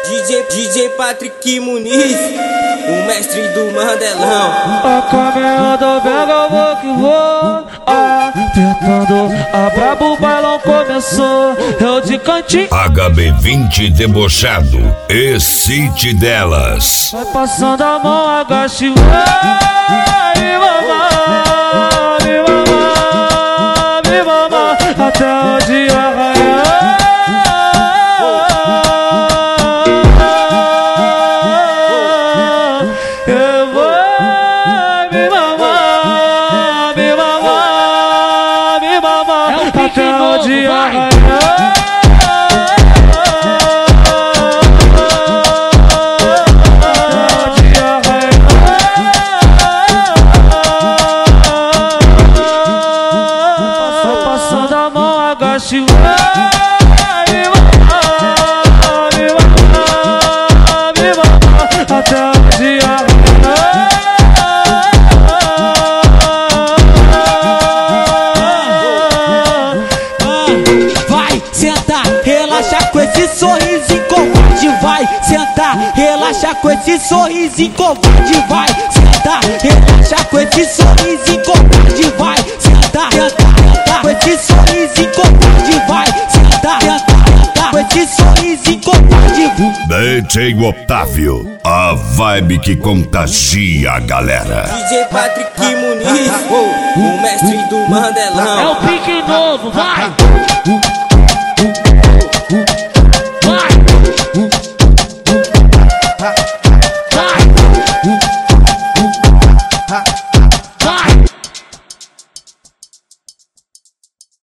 DJ Patrick Muniz, o mestre do Mandelão. A caminhada pega, vou que vou. Tentando, a brabo bailão começou. Eu de cantinho. HB20 debochado, excite delas. Vai passando a mão, agache. Vai, me mamar, até o dia raiar. Eu vou me mamar, até o dia raiar. Passando a mão, agache. Até o dia vai sentar, relaxa com esse sorrisinho covarde. Vai sentar, relaxa com esse sorrisinho covarde. Vai sentar, relaxa com esse sorrisinho covarde. Vai sentar, com esse sorrisinho covarde. Vai sentar, com esse sorrisinho covarde. DJ Otávio, a vibe que contagia a galera. DJ Patrick Muniz, o mestre do Mandelão. é o pique novo, vai!